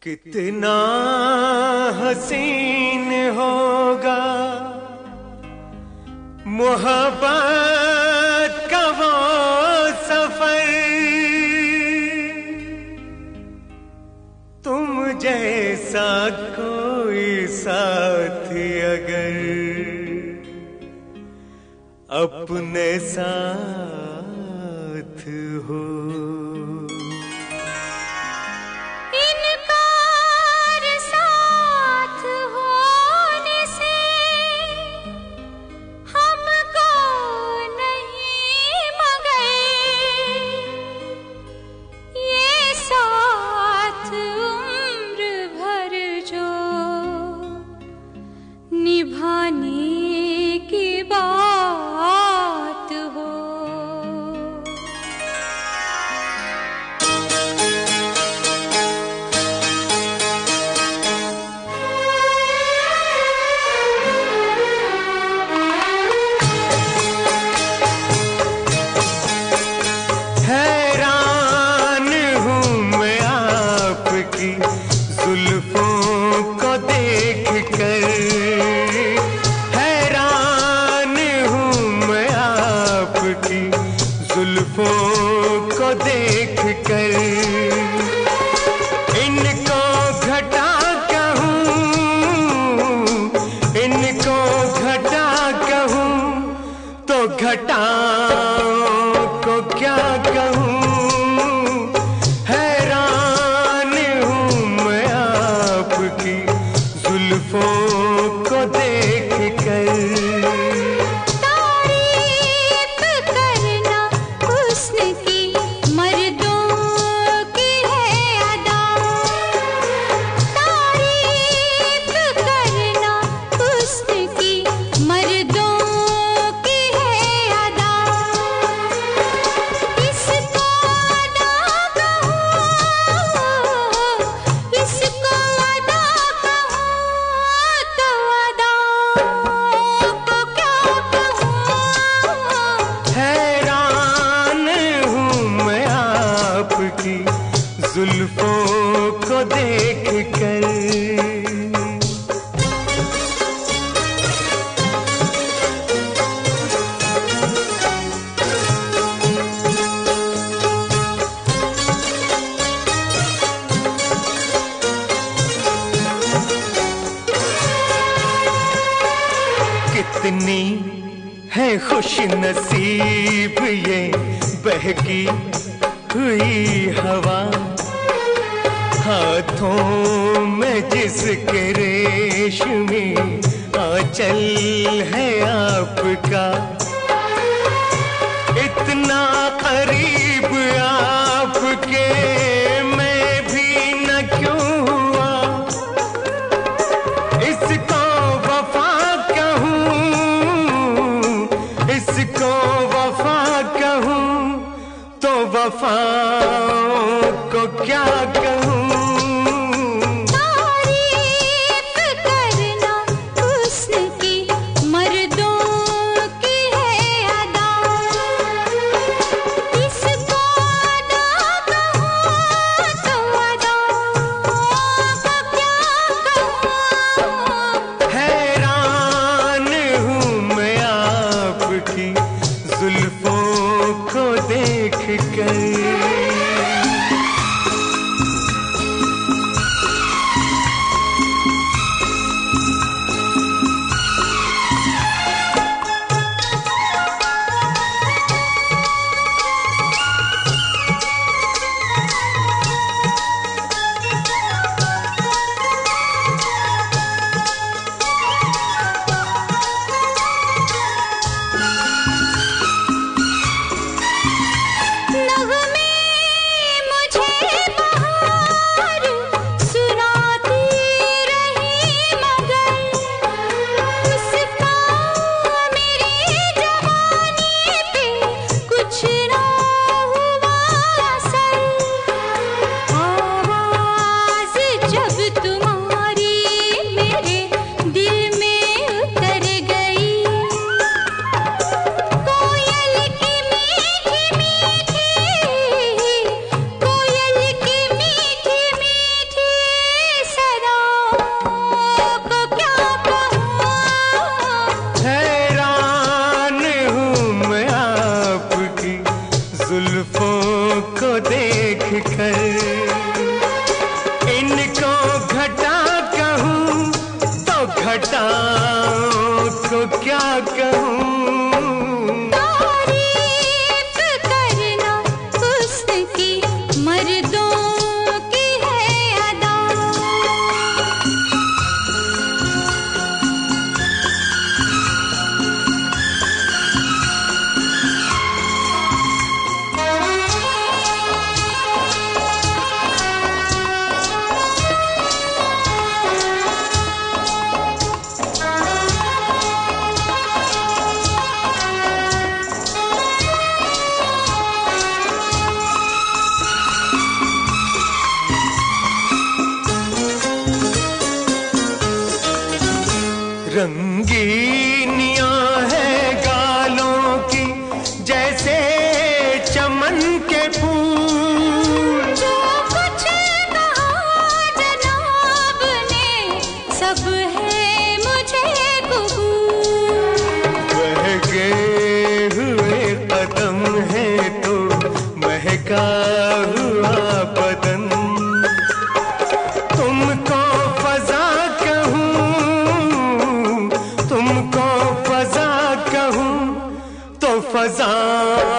कितना हसीन होगा मोहब्बत का वो सफर, तुम जैसा कोई साथी अगर अपने साथ हो। निभाने की बात हो। हैरान हूँ मैं आपकी जुल्फों को देख कर, जुल्फों को देख कर। इनको घटा कहूँ, इनको घटा कहूँ तो घटाओं को क्या कहूँ। हैरान हूँ मैं आपकी जुल्फों को देख कर। जुल्फों को देख कर कितनी है खुश नसीब ये बहकी हुई हवा, हाथों में जिसके रेशमी आंचल है आपका। इतना करीब आपके मैं भी न क्यों हुआ। इसको वफा कहूँ, इसको वफा कहूँ तो वफाओं को क्या कहूँ। घटाओं को क्या कहूँ। रंगीनियां है गालों की जैसे चमन के फूल। जो कुछ कहा जनाब ने सब है मुझे कबूल। बहके हुए कदम है तो महका हुआ बदन। तुमको फजा कहूँ, तुमको फजा कहूँ तो फजा